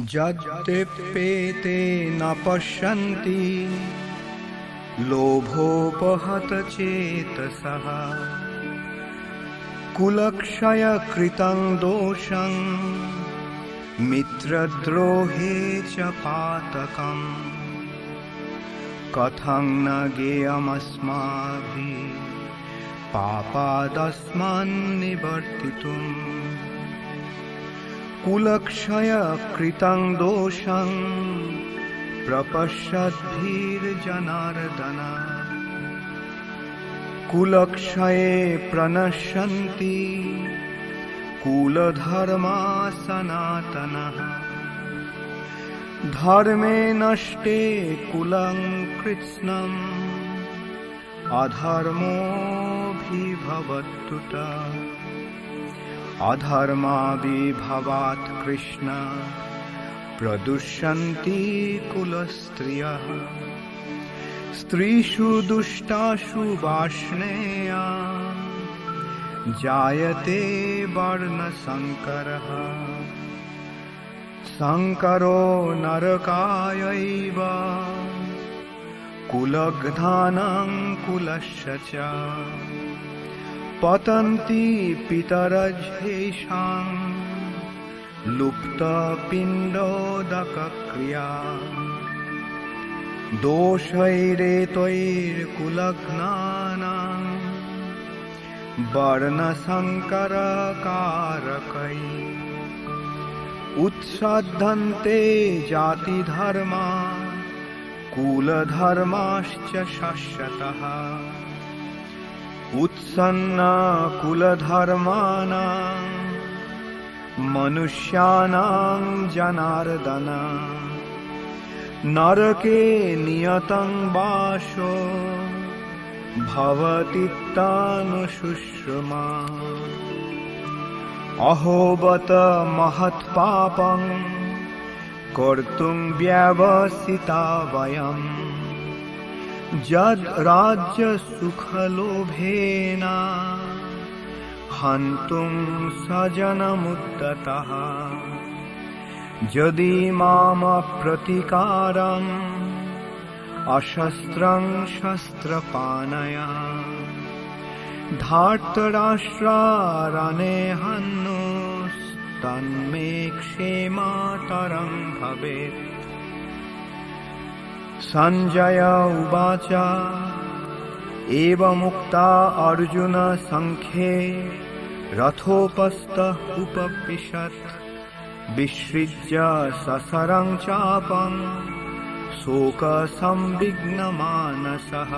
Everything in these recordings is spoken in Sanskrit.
यद्यप्येते न पश्यन्ति लोभोपहत चेतसः कुलक्षयकृतं दोषं मित्रद्रोहे च पातकम् कथं न ज्ञेयमस्माभिः पापादस्मान्निवर्तितुम् कुलक्षयकृतं दोषं प्रपश्यद्भिर्जनार्दन कुलक्षये प्रणश्यन्ति कुलधर्मा सनातनः धर्मे नष्टे कुलं कृत्स्नम् अधर्मोऽभिभवत्युत अधर्माभिभवात् कृष्ण प्रदुष्यन्ति कुलस्त्रियः स्त्रीषु दुष्टासु वार्ष्णेया जायते वर्णसंकरः संकरो नरकायैव कुलग्धानं कुलस्य च पतन्ति पितरज्येषां लुप्तपिण्डोदकक्रिया दोषैरेतैर्कुलघ्नानां वर्णसंकरकारकैः उत्सद्धन्ते जातिधर्मा कुलधर्माश्च शश्यतः उत्सन्ना कुलधर्माणां मनुष्याणां जनार्दन नरके नियतं वासो भवतीत्यानुशुश्रुमा अहोबत महत्पापं कर्तुं व्यवसिता वयम् यद् राज्यसुखलोभेन हन्तुं स्वजनमुद्यतः यदि मामप्रतीकारम् अशस्त्रं शस्त्रपाणया धार्तराष्ट्रारणे हन्युस्तन्मे क्षेमातरं भवेत् संजय उवाच एवमुक्ता अर्जुन संख्ये रथोपस्थः उपविशत् विसृज्य सशरं चापं शोकसंविघ्नमानसः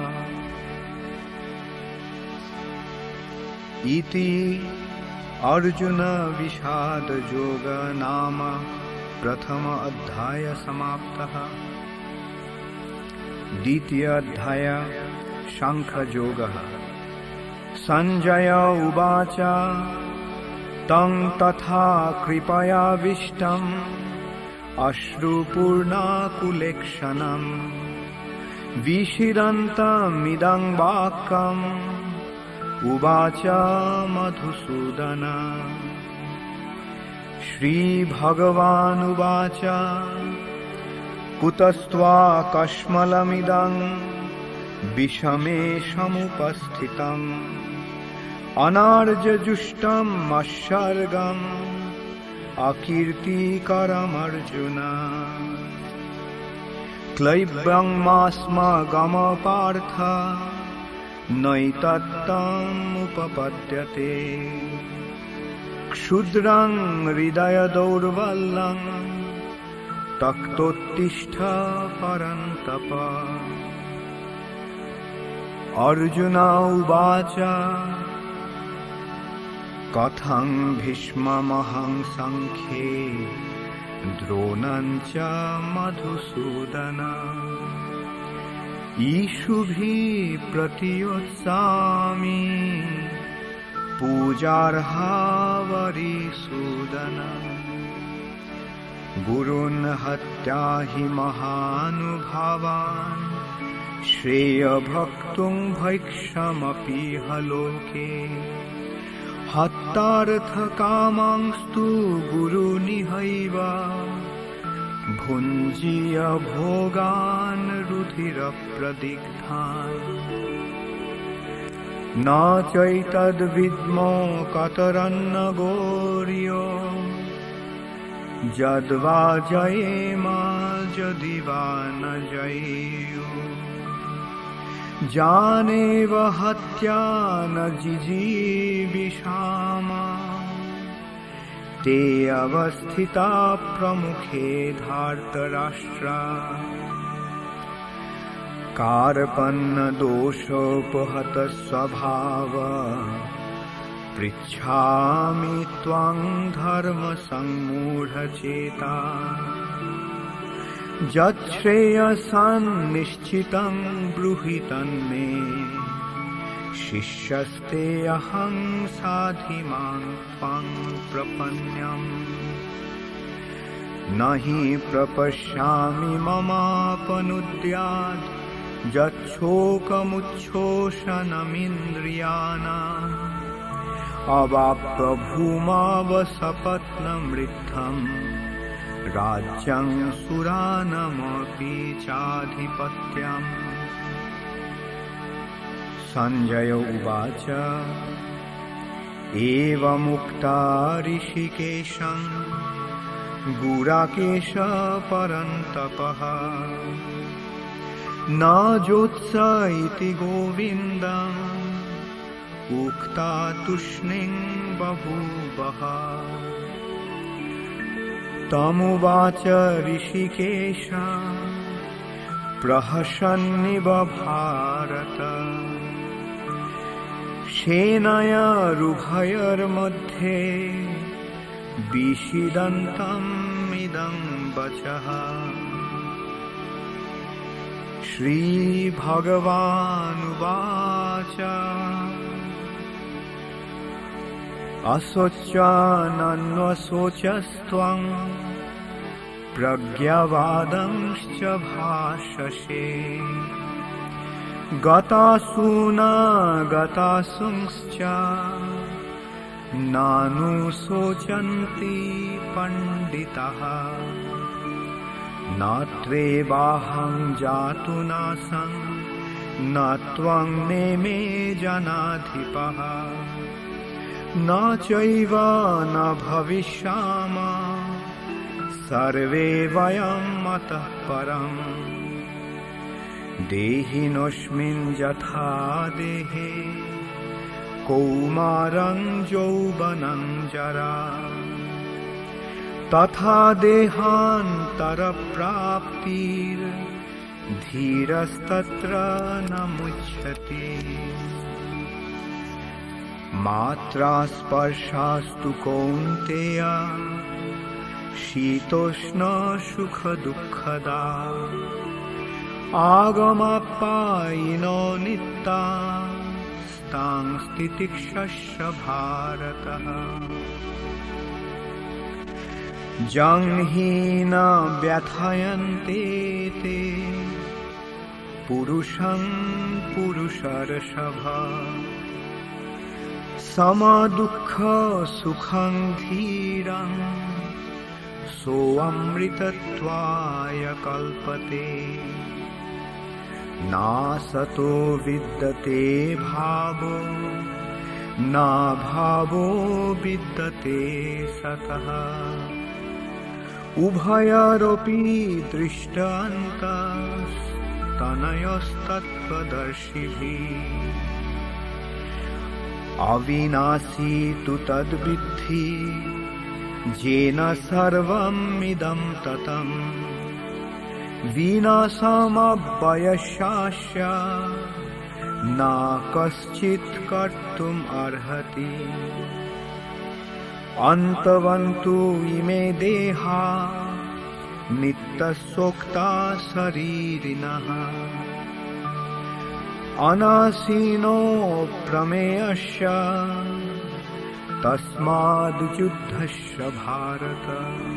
इति अर्जुन विषादयोग नाम प्रथम अध्याय समाप्तः। द्वितीय अध्याय शंखयोगः। संजय उवाच तं तथा कृपयाविष्टम् अश्रुपूर्णाकुलेक्षणम् विषीदन्तमिदं वाक्यम् उवाच मधुसूदन। श्रीभगवानुवाच कुतस्त्वाकश्मलमिदं विषमे समुपस्थितम् अनार्यजुष्टम् मत्सर्गम् अकीर्तिकरमर्जुन। क्लैब्यमास्मगमपार्थ नैतत्तमुपपद्यते क्षुद्रं हृदयदौर्बल्यं तक्तोत्तिष्ठ परन्तप। अर्जुन उवाच कथं भीष्ममहं संख्ये द्रोणं च मधुसूदन। ईशुभिः प्रतियोत्सामि पूजार्हावरिसूदन। गुरून् हत्या हि महानुभावान् श्रेयभक्तुं भैक्षमपि लोके। हत्यार्थकामांस्तु गुरुनिहैव भुञ्जीय भोगान् रुधिरप्रदिग्धान् न चैतद्विद्मो कतरन्न गौर्यो यद्वा जयेम यदि वा न जयेयु जानेव हत्या न जिजीविषाम ते अवस्थिता प्रमुखे धार्तराष्ट्रा कार्पण्य दोषोपहत स्वभाव पृच्छामि त्वां धर्म सम्मूढचेता यच्छ्रेयसन्निश्चितं ब्रूहि तन्मे शिष्यस्ते अहं साधिमां त्वां प्रपन्नम् न हि प्रपश्यामि ममापनुद्यात् यच्छोकमुच्छोषणमिन्द्रियाणाम् अवाप्य भूमावसपत्नमृद्धम् राज्यं सुरानमपि चाधिपत्यम् संजय उवाच एवमुक्ता ऋषिकेशं गुराकेश परन्तपः न जोत्स इति गोविन्दम् उक्ता तूष्णीं बभूवः तमुवाच ऋषिकेश प्रहसन्निव भारत सेनयोरुभयोर्मध्ये विषीदन्तम् इदं वचः श्रीभगवानुवाच अशोच्यानन्वशोचस्त्वं प्रज्ञावादंश्च भाषसे गतासूनागतासूंश्च नानुशोचन्ति पण्डिताः न त्वेवाहं जातु नासं न त्वं नेमे जनाधिपः न चैव न भविष्यामः सर्वे वयं मतः परम् देहिनोऽस्मिन् यथा देहे कौमारं यौवनं जरा तथा देहान्तरप्राप्तिर्धीरस्तत्र न मुच्यते मात्रा स्पर्शास्तु कौन्तेय शीतोष्ण सुख दुःखदा आगमाप्यायिनो नित्या तां स्थितिक्षस्य भारतः जंहीन व्यथयन्ते ते पुरुषं पुरुषर्षभ समदुःख सुखं धीरं सोऽमृतत्वाय कल्पते नासतो विद्यते भावो न भावो विद्यते सतः उभयोरपि दृष्टान्तस्तनयोस्तत्त्वदर्शिभिः अविनाशी तु तद्विद्धि येन सर्वमिदं ततं विनाशमव्ययस्यास्य न कश्चित् कर्तुम् अर्हति अन्तवन्तु इमे देहा नित्यसोक्ता शरीरिणः अनासीनो प्रमेयस्य तस्माद्युद्धस्य भारत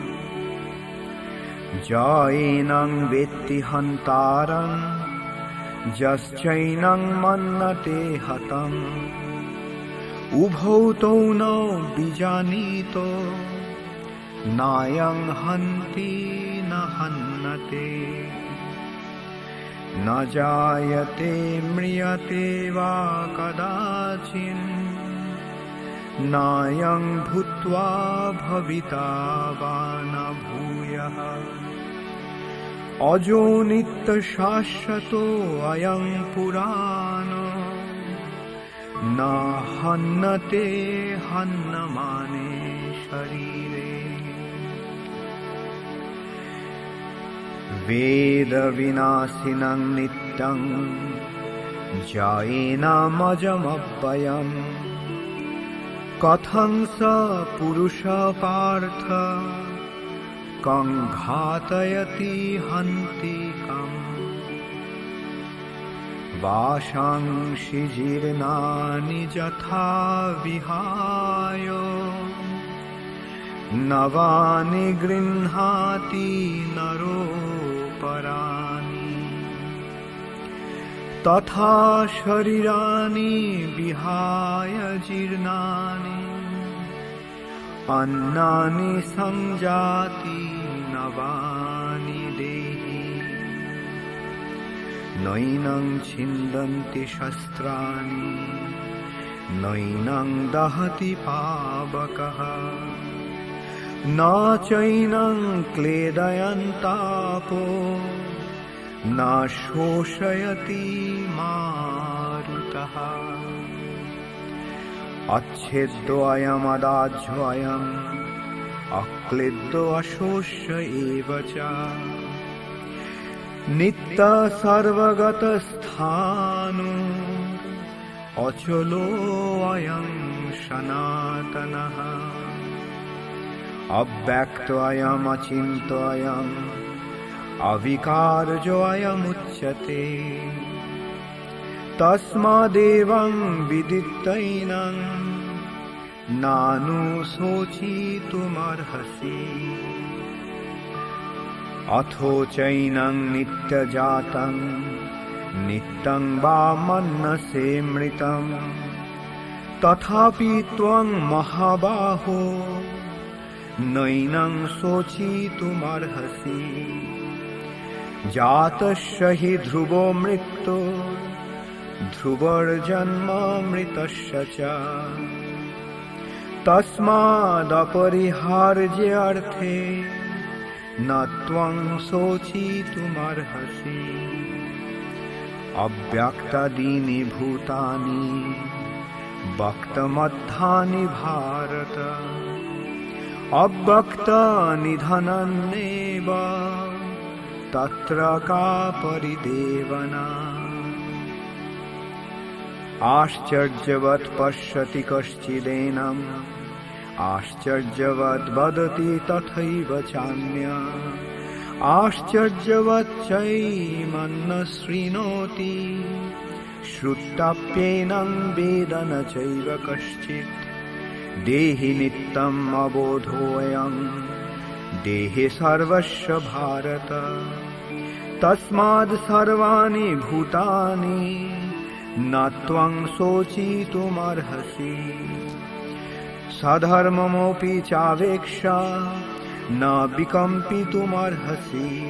जैनं वेत्ति हन्तारं यश्चैनं मन्यते हतम् उभौ तौ न विजानीतो नायं हन्ति न हन्यते न जायते म्रियते वा कदाचिन् नायं भूत्वा भविता वा न भूयः अजो नित्यशाश्वतो अयं पुराणो न हन्यते हन्यमाने शरीरे वेदविनाशिनं नित्यं जायेनामजमव्ययम् कथं स पुरुष पार्थ कं घातयति हन्ति कम् वाशांसि जीर्णानि यथा विहाय नवानि गृह्णाति नरोपराणि तथा शरीराणि विहाय जीर्णानि अन्नानि संजाति नवानि देहि नैनं छिन्दन्ति शस्त्राणि नैनं दहति पावकः न चैनं क्लेदयन्तापो न शोषयति मारुतः अच्छेद्योऽयमदाज्योऽयम् अक्लिद्योऽशोष्य एव च नित्यसर्वगतस्थाणु अचलोऽयं सनातनः अव्यक्तोऽयमचिन्त्योऽयम् अविकारजोऽयमुच्यते तस्मादेवं विदित्वैनं नानुशोचितुमर्हसि अथो चैनं नित्यजातं नित्यं वा मन्यसे मृतं तथापि त्वं महाबाहो नैनं शोचितुमर्हसि जातस्य हि ध्रुवो मृत्यो ध्रुवोर्जन्म मृतस्य च तस्मादपरिहार्येऽर्थे न त्वं शोचितुमर्हसि अव्यक्तादीनि भूतानि व्यक्तमध्यानि भारत अव्यक्तनिधनमेव तत्र का परिदेवना आश्चर्यवत् पश्यति कश्चिदेनम् आश्चर्यवत् वदति तथैव चान्यः आश्चर्यवत् चैमन्न शृणोति श्रुत्वाप्येनं वेद न चैव कश्चित् देहि नित्यम् अबोधोऽयं देहि सर्वस्य भारत तस्माद् सर्वाणि भूतानि न त्वं शोचितुमर्हसि सधर्ममपि चावेक्ष्य न विकम्पितुमर्हसि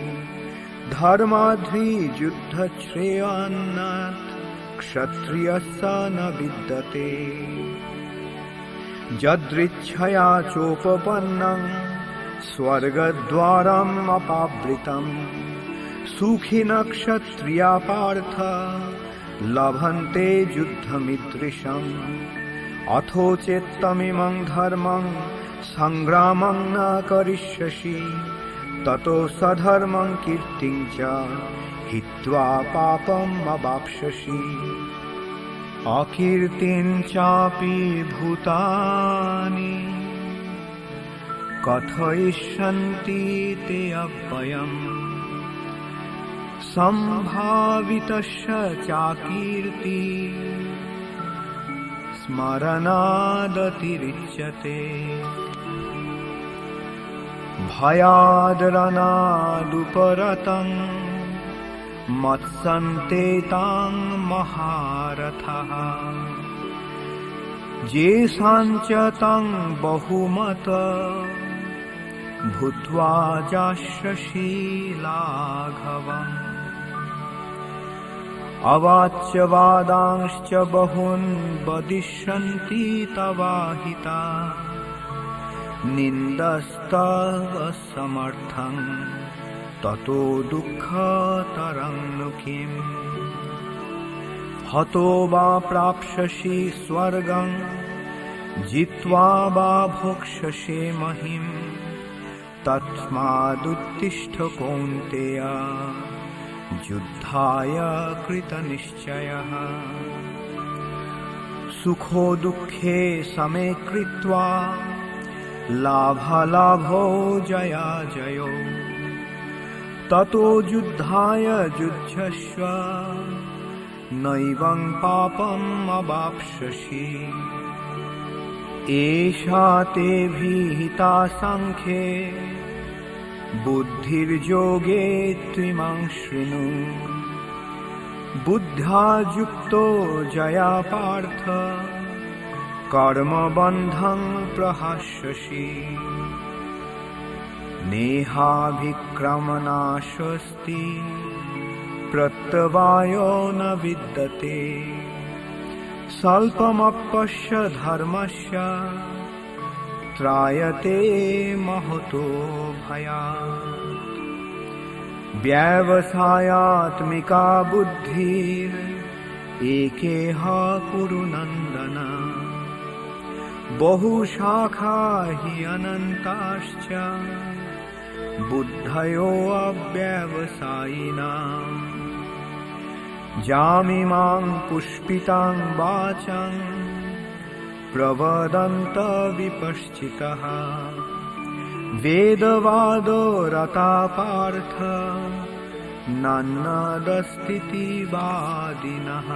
धर्माद्धियुद्धश्रेयान्नात् क्षत्रियस्य न विद्यते यदृच्छया चोपपन्नं स्वर्गद्वारम् अपावृतम् सुखिनः क्षत्रिया पार्थ लभन्ते युद्धमीदृशम् अथो चेत्तमिमं धर्मं संग्रामं न करिष्यसि ततो सधर्मं कीर्तिं च हित्वा पापम् अवाप्स्यसि अकीर्तिं चापि भूतानि कथयिष्यन्ति ते अव्ययम् सम्भावितस्य चाकीर्ति स्मरणादतिरिच्यते भयादरणादुपरतं मत्सन्तेतां महारथः येषां च तं बहुमत भूत्वा जास्यसि लाघवम् अवाच्य वादांश्च बहून् वदिष्यन्ति तवाहिता निन्दस्तव समर्थं ततो दुःखतरं नु किम् हतो वा प्राप्स्यसि स्वर्गं जित्वा वा भोक्ष्यसे महिम् तस्मादुत्तिष्ठ कौन्तेय युद्धाय कृतनिश्चयः सुखो दुःखे समे कृत्वा लाभालाभौ जयाजयौ ततो युद्धाय युध्यस्व नैवं पापम् अवाप्स्यसि एषा ते विहिता सांख्ये बुद्धिर्योगे त्विमां शृणु बुद्ध्या युक्तो जया पार्थ कर्मबन्धं प्रहास्यसि नेहाभिक्रमनाशस्ति प्रत्यवायो न विद्यते स्वल्पमप्यस्य धर्मस्य त्रायते महतो भयात् व्यवसायात्मिका बुद्धिर् एकेह कुरु नन्दन बहुशाखा हि अनन्ताश्च बुद्धयो अव्यवसायिनाम् जामिमां पुष्पितां वाचं प्रवदन्त विपश्चितः वेदवादो रता पार्थ नन्नदस्तीति वादिनः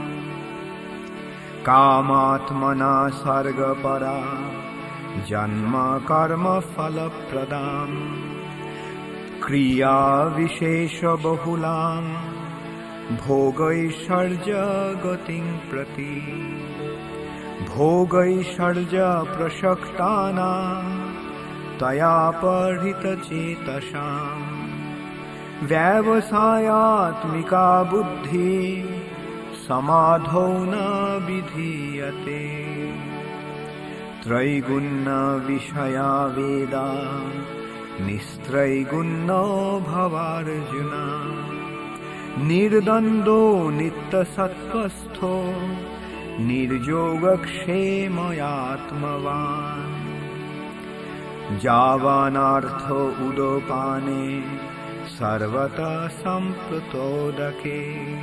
कामात्मना सर्गपरा जन्म कर्म फलप्रदाम् क्रिया विशेष बहुलां भोगैश्वर्य गतिं प्रति भोगैश्वर्य प्रसक्तानां तया परितचेतसां व्यवसायात्मिका बुद्धि समाधौ न विधीयते त्रैगुण्य विषया वेदा निस्त्रैगुण्यो भवार्जुन निर्द्वन्द्वो नित्यसत्त्वस्थो निर्योगक्षेमयात्मवान् यावानर्थो उदपाने सर्वतः सम्प्लुतोदके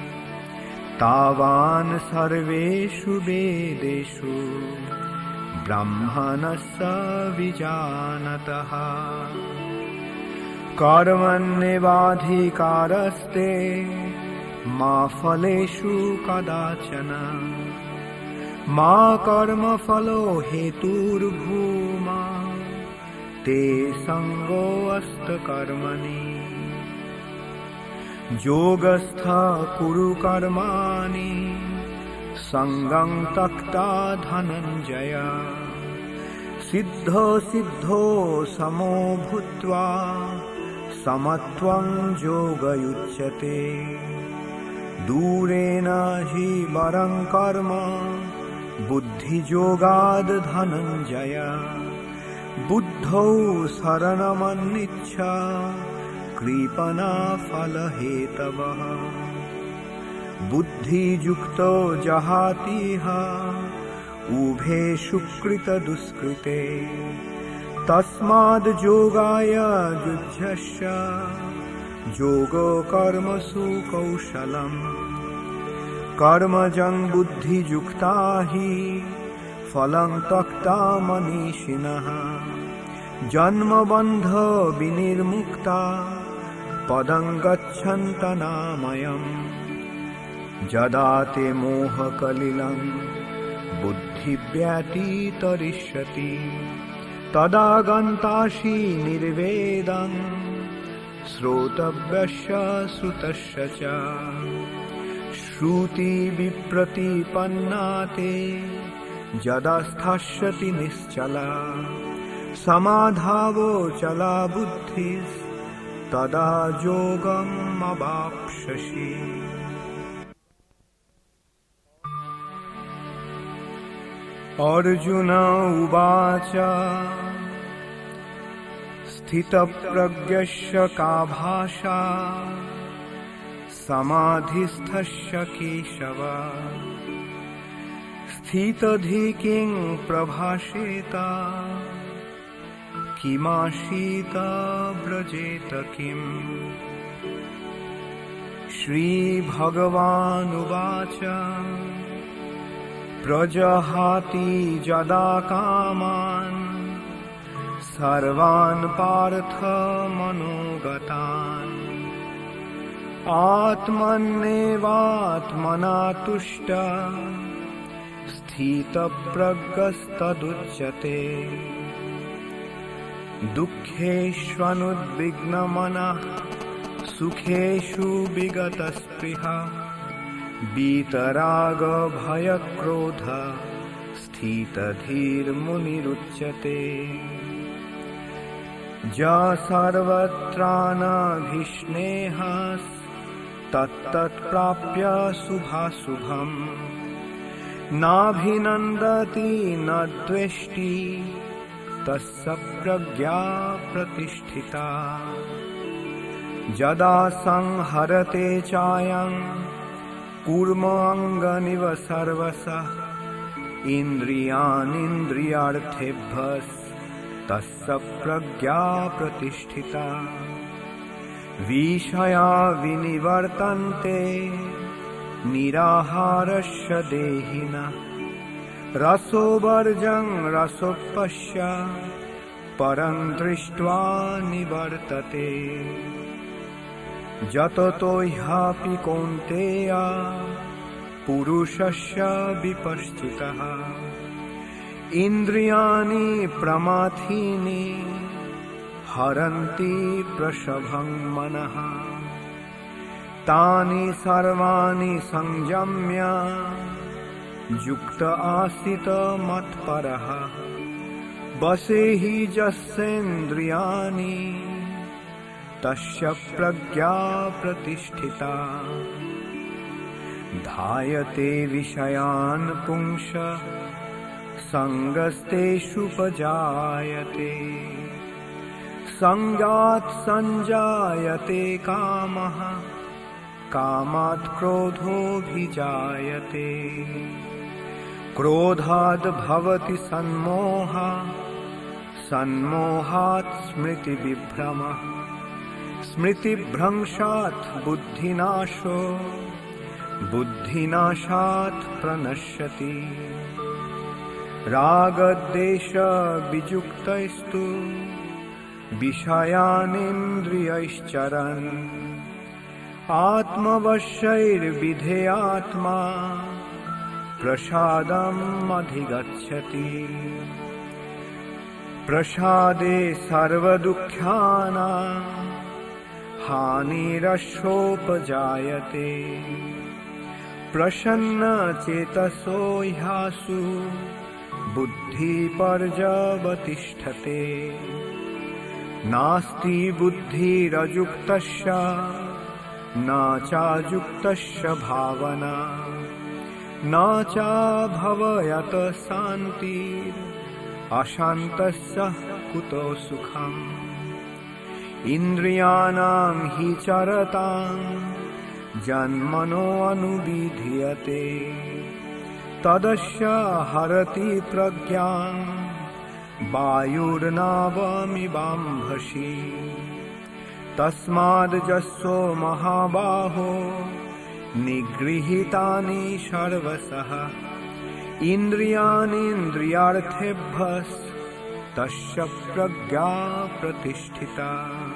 तावान् सर्वेषु वेदेषु ब्रह्मणस्य विजानतः कर्मण्येवाधिकारस्ते मा फलेषु कदाचन मा कर्मफलो हेतुर्भूमा ते सङ्गोऽस्त कर्मणि योगस्थ कुरु कर्माणि सङ्गं त्यक्त्वा धनञ्जय सिद्धो सिद्धो समो भूत्वा समत्वं योगयुज्यते दूरेण हि वरं कर्म बुद्धियोगाद् धनञ्जय बुद्धौ शरणमन्निच्छ कृपणा फलहेतवः बुद्धियुक्तो जहातिह उभे सुकृतदुष्कृते तस्माद् योगाय युज्यस्य योगो कर्मसु कौशलम् कर्मजं बुद्धियुक्ता हि फलं त्यक्त्वा मनीषिणः जन्मबन्ध विनिर्मुक्ता पदं गच्छन्तनामयम् यदा ते मोहकलिलं बुद्धिव्यतितरिष्यति तदा गन्तासि निर्वेदं श्रोतव्यस्य श्रुतस्य च श्रुति विप्रतिपन्ना ते यदा स्थास्यति निश्चला समाधावोचला बुद्धिस्तदा योगम् अवाप्स्यसि। अर्जुन उवाच स्थितप्रज्ञस्य का भाषा समाधिस्थस्य केशव स्थितधिकिं प्रभाषेत किमासीत व्रजेत किम्। श्रीभगवानुवाच प्रजहाति यदा कामान् सर्वान् पार्थ मनोगतान् आत्मन्नेवात्मना तुष्ट स्थितप्रज्ञस्तदुच्यते। दुःखेष्वनुद्विग्नमनः सुखेषु विगतस्पृहः वीतरागभयक्रोध स्थितधीर्मुनिरुच्यते। य सर्वत्रानभिस्नेहस्तत्तत्प्राप्य शुभाशुभम् नाभिनन्दति न द्वेष्टि तस्य प्रज्ञा प्रतिष्ठिता। यदा संहरते चायं कूर्माङ्गनिव सर्वशः इन्द्रियाणीन्द्रियार्थेभ्यस्तस्य प्रज्ञा प्रतिष्ठिता। विषया विनिवर्तन्ते निराहारस्य देहिनः रसोवर्जं रसोपश्य परं दृष्ट्वा निवर्तते। यततो ह्यापि कौन्तेय पुरुषस्य विपश्चितः इन्द्रियाणि प्रमाथीनि हरन्ति प्रसभं मनः। तानि सर्वाणि संयम्य युक्त आसीत मत्परः वशे हि यस्येन्द्रियाणि तस्य प्रज्ञा प्रतिष्ठिता। ध्यायते विषयान् पुंसः सङ्गस्तेषुपजायते सङ्गात् सञ्जायते कामः कामात् क्रोधोऽभिजायते क्रोधाद् भवति सन्मोहः सन्मोहात् स्मृतिविभ्रमः स्मृतिभ्रंशात् बुद्धिनाशो बुद्धिनाशात् प्रणश्यति। रागद्वेषवियुक्तैस्तु विषयानिन्द्रियैश्चरन् आत्मवशैर्विधेयात्मा प्रसादम् अधिगच्छति। प्रसादे सर्वदुःखानां हानिरशोपजायते प्रसन्नचेतसो ह्यासु बुद्धिपर्यवतिष्ठते। नास्ति बुद्धिरयुक्तस्य न चायुक्तस्य भावना न चाभवयत शान्तिर् अशान्तस्य कुतो सुखम्। इन्द्रियाणां हि चरतां जन्मनो अनुविधीयते तदस्य हरति प्रज्ञां वायुर्नावमिवाम्भसि। तस्माद् यस्यो महाबाहो निगृहीतानि सर्वशः इन्द्रियाणीन्द्रियार्थेभ्यस्तस्य प्रज्ञा प्रतिष्ठिता।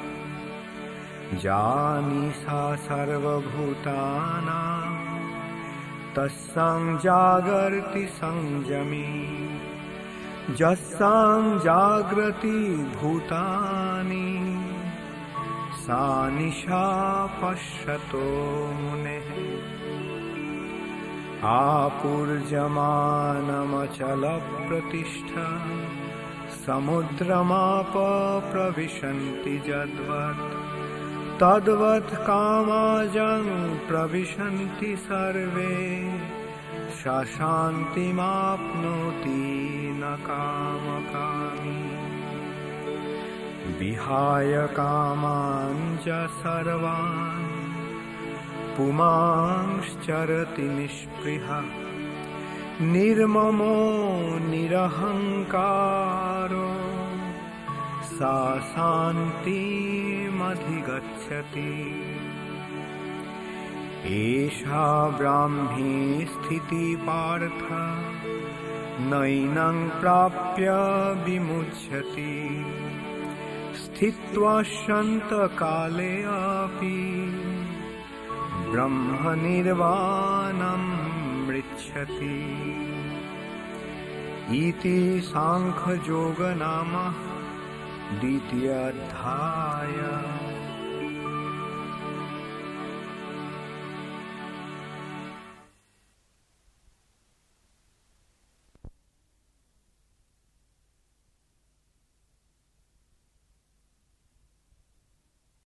जानीषा सर्वभूतानां तस्यां जागर्ति संयमी यस्यां जागृति भूतानि सा निशा पश्यतो मुनेः। आपूर्जमानमचलप्रतिष्ठा समुद्रमाप प्रविशन्ति यद्वत् तद्वत् कामाजं प्रविशन्ति सर्वे स शान्तिमाप्नोति न कामकामी विहाय कामान् च सर्वान् पुमांश्चरति निःस्पृहः निर्ममो निरहङ्कारो सा शान्तिमधिगच्छति एषा ब्राह्मी स्थितिः पार्थ नैनं प्राप्य विमुच्यति स्थित्वा शान्तकाले अपि ब्रह्मनिर्वाणं मृच्छति इति सांख्ययोग नाम द्वितीयोऽध्यायः।